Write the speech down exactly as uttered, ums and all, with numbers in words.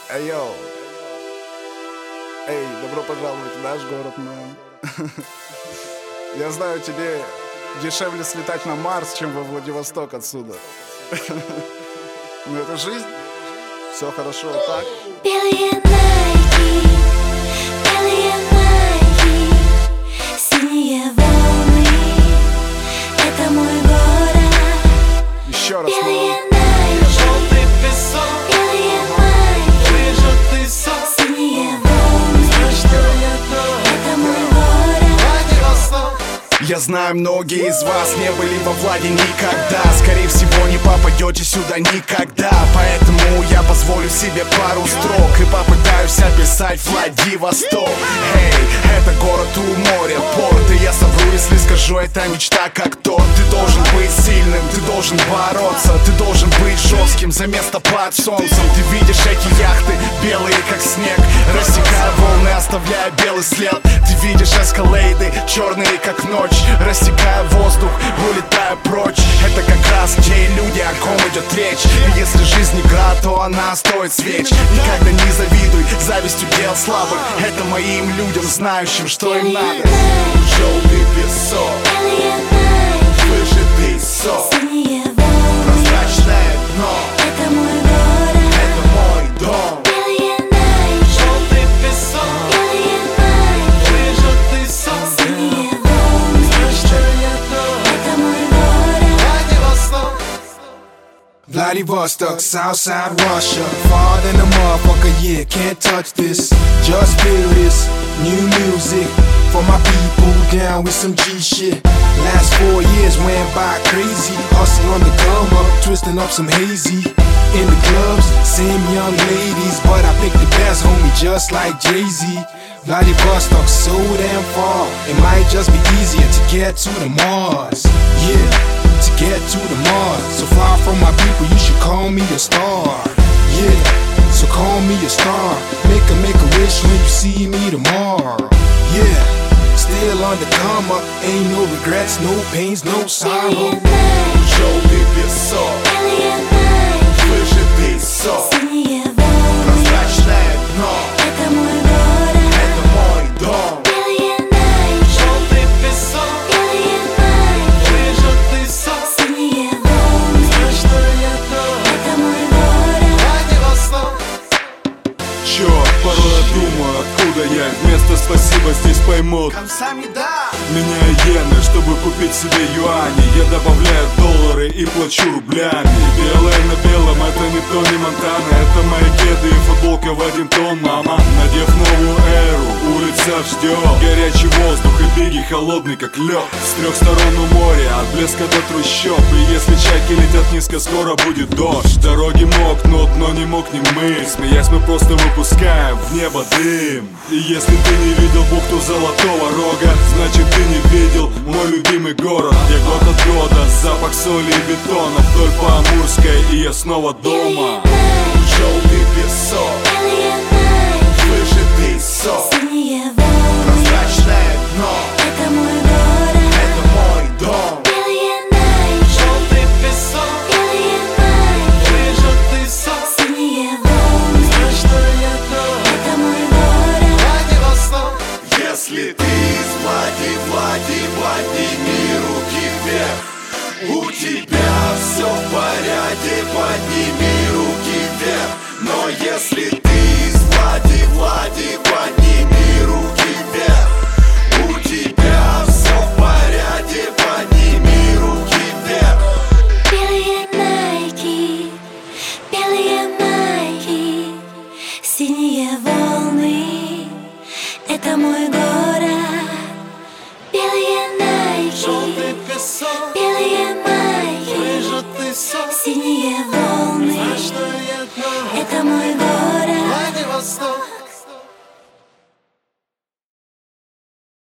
Эй, йоу. Эй, добро пожаловать в наш город, мэн. Я знаю, тебе дешевле слетать на Марс, чем во Владивосток отсюда. Но это жизнь. Все хорошо, так? Белые найки, белые найки, синие волны. Это мой город. Еще раз, Белые мэн. найки, Желтый песок, белые найки, выжатый сок. синие волны. Что я то? Это мой город. Владивосток. Я знаю, многие из вас не были во Владе никогда. Скорее всего, не попадете сюда никогда. Поэтому я позволю себе пару строк и попытаюсь описать Владивосток. Эй, это город у моря, порт. И я совру, если скажу, это мечта как торт. Ты должен быть сильным, ты должен бороться. Ты должен быть жестким за место под солнцем. Ты видишь эти яхты, белые как снег, рассекая волны, оставляя белый след. Ты видишь эскалейды, черные как ночь, рассекая воздух, улетая прочь. Это как раз те люди, о ком идет речь. И если жизнь игра, то она стоит свеч. Никогда не завидуй, завистью дел слабых. Это моим людям, знающим, что им надо. Желтый песок, Белые найки, выжатый сок, синие волны. прозрачное дно. Это мой город. Это мой дом. Белые найки, Желтый песок, белые найки, выжатый сок. синие волны. Что я то? Это мой город. Владивосток. Vladivostok, Southside Russia. Farther than a motherfucker, yeah, can't touch this. Just feel this new music for my people down with some G shit. Last four years went by crazy. Hustle on the come up, twisting up some hazy. In the clubs, same young ladies, but I picked the best homie just like Jay-Z. Vladivostok so damn far, it might just be easier to get to the Mars. Yeah. To get to the Mars, so far from my people, you should call me a star. Yeah, so call me a star. Make a make a wish when you see me tomorrow. Yeah, still on the come up, ain't no regrets, no pains, no sorrow. Белые найки, Желтый песок, белые найки, выжатый сок, синие волны. прозрачное дно. Это мой город. Это мой дом. Белые найки, Желтый песок, белые найки, выжатый сок. синие волны. Что я то? Это мой город. Владивосток. Черт, порой я думаю, откуда я. Вместо спасибо здесь поймут меня иены, чтобы купить себе юани. Я добавляю доллары и плачу рублями. Белое на белом, это не Тони Монтана. Это мои кеды и футболка в один тон, мама. Надев новую эру, улица ждет. Горячий воздух и биги холодный как лед. С трех сторон у моря, от блеска до трущоб. И если чайки летят низко, скоро будет дождь. Дороги мокнут, но не мокнем мы. Смеясь, мы просто выпускаем в небо дым. И если ты не видел бухту Золотого Рога, значит ты не видел мой любимый город. Я год от года, запах соли и бетона вдоль по Амурской, и я снова дома. Желтый песок, Белые найки, выжатый сок, синие волны. прозрачное дно. Это мой город. Это мой дом. Белые найки, Желтый песок, белые найки, выжатый сок. синие волны. Что я то? Это мой город. Владивосток. Если ты из Влади, Влади, подними руки вверх. У тебя все в порядке, подними руки вверх. Но если ты из Влади, Влади, подними руки вверх. У тебя все в порядке, подними руки вверх. Белые найки, белые найки, синие волны. Это мой город.